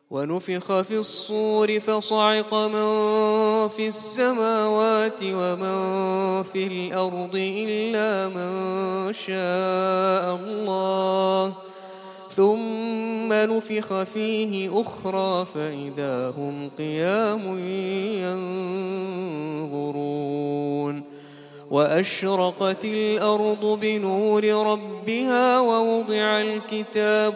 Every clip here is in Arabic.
ونفخ في الصور فصعق من في السماوات ومن في الأرض إلا من شاء الله ثم نفخ فيه أخرى فإذا هم قيام ينظرون وأشرقت الأرض بنور ربها ووضع الكتاب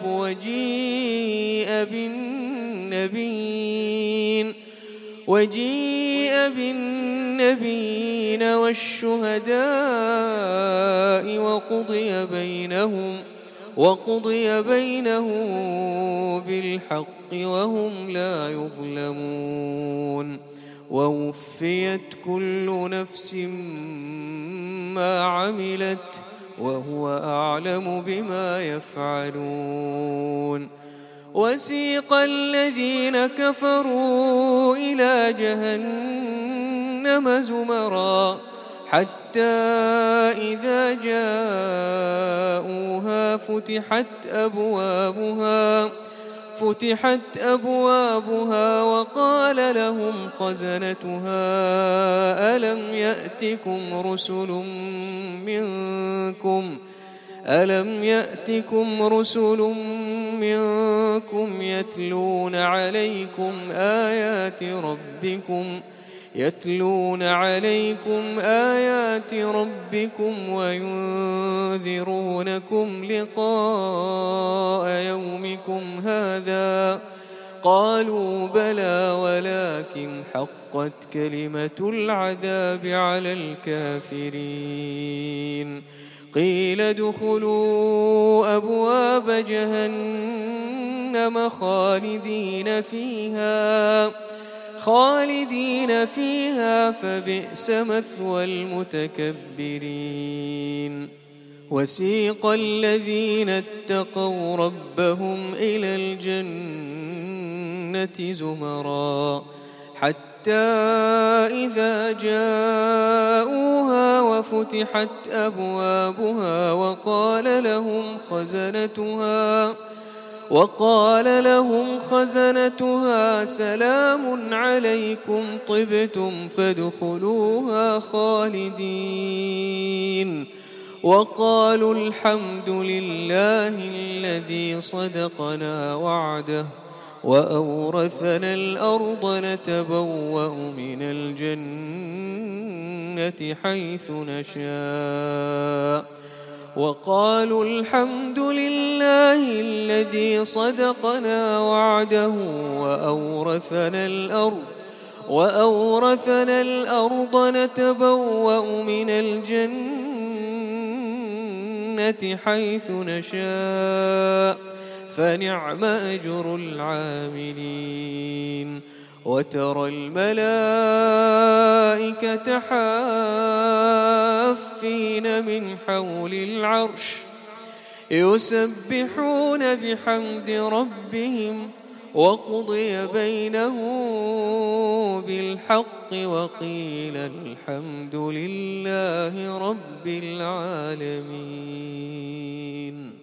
وجيء بالنبيين والشهداء وقضي بينهم بالحق وهم لا يظلمون ووفيت كل نفس ما عملت وهو أعلم بما يفعلون وسيق الذين كفروا إلى جهنم زمرا حتى إذا جاءوها فتحت أبوابها وقال لهم خزنتها ألم يأتكم رسل منكم يتلون عليكم آيات ربكم وينذرونكم لقاء يومكم هذا قالوا بلى ولكن حقت كلمة العذاب على الكافرين قيل ادخلوا أبواب جهنم خالدين فيها فبئس مثوى المتكبرين وسيق الذين اتقوا ربهم إلى الجنة زمرا حتى إذا جاءوها وفتحت أبوابها وقال لهم خزنتها سلام عليكم طبتم فادخلوها خالدين وقالوا الحمد لله الذي صدقنا وعده وأورثنا الأرض نتبوأ من الجنة حيث نشاء وقالوا الحمد لله الذي صدقنا وعده وأورثنا الأرض نتبوأ من الجنة حيث نشاء فنعم أجر العاملين وترى الملائكة حافين من حول العرش يسبحون بحمد ربهم وقضي بينهم بالحق وقيل الحمد لله رب العالمين.